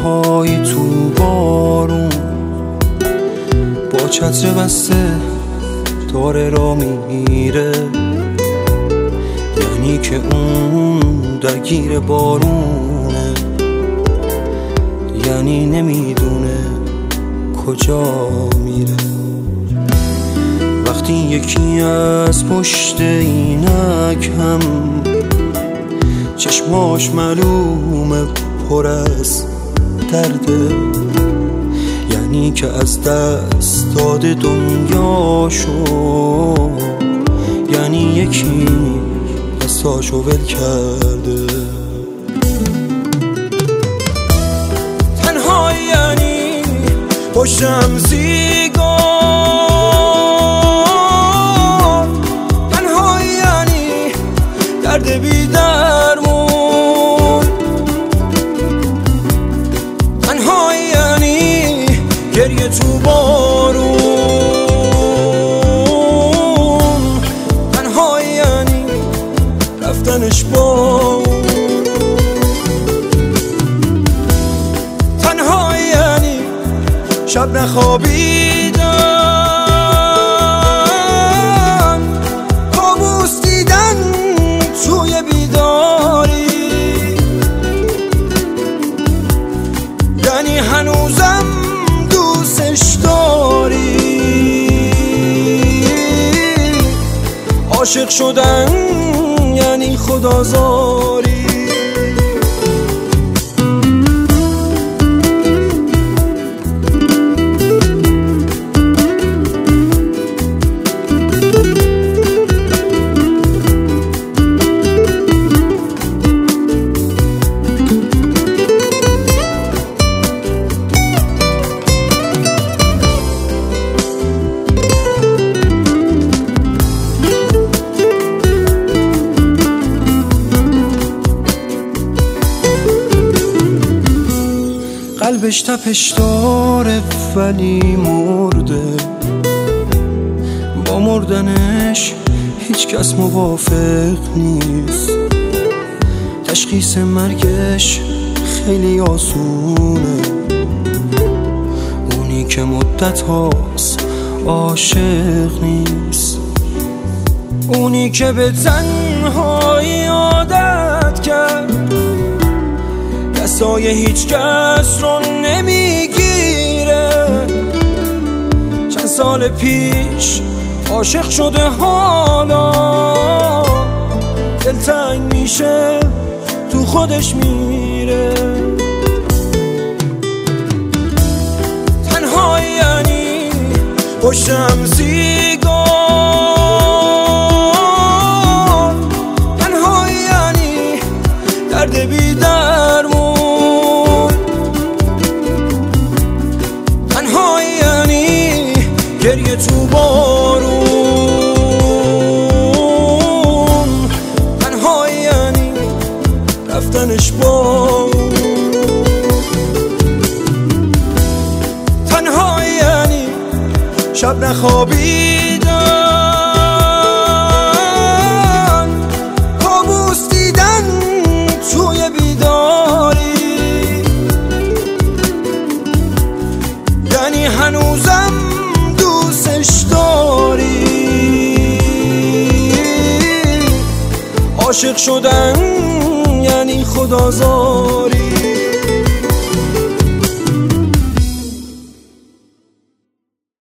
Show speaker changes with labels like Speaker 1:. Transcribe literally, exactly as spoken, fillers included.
Speaker 1: تنهایی تو بارون، با چتر بسته داره را میره، یعنی که اون درگیر بارونه، یعنی نمیدونه کجا میره. وقتی یکی از پشت اینک هم چشماش معلومه پر از درده، یعنی که از دست داده دنیاشو، یعنی یکی دستاشو ول کرده. تنهایی یعنی پشتم سیگار، تنهایی یعنی درد بی درمون، تنهایی یعنی گریه تو بارون، تنهایی یعنی رفتنش با اون، تنهایی یعنی شب نخوابیدن، کابوس دیدن توی بیداری، یعنی هنوزم دوستش داری. عاشق شدن یعنی خدازاری. قلبش تپش داره ولی مرده، با مردنش هیچ کس موافق نیست. تشخیص مرگش خیلی آسونه، اونی که مدت هاست عاشق نیست، اونی که به تنهایی عادت کرد، دستای هیچ کس رو نمیگیره. چند سال پیش عاشق شده، حالا دلتنگ میشه تو خودش میره. تنهایی یعنی پشتم سیگار، تنهایی یعنی درد بی درمون، تنهایی یعنی گریه تو بارون، تنهایی یعنی رفتنش با اون، تنهایی یعنی شب نخوابیدن، کابوس دیدن توی بیداری، یعنی هنوزم دوستش داری. عاشق شدن یعنی خدازاری.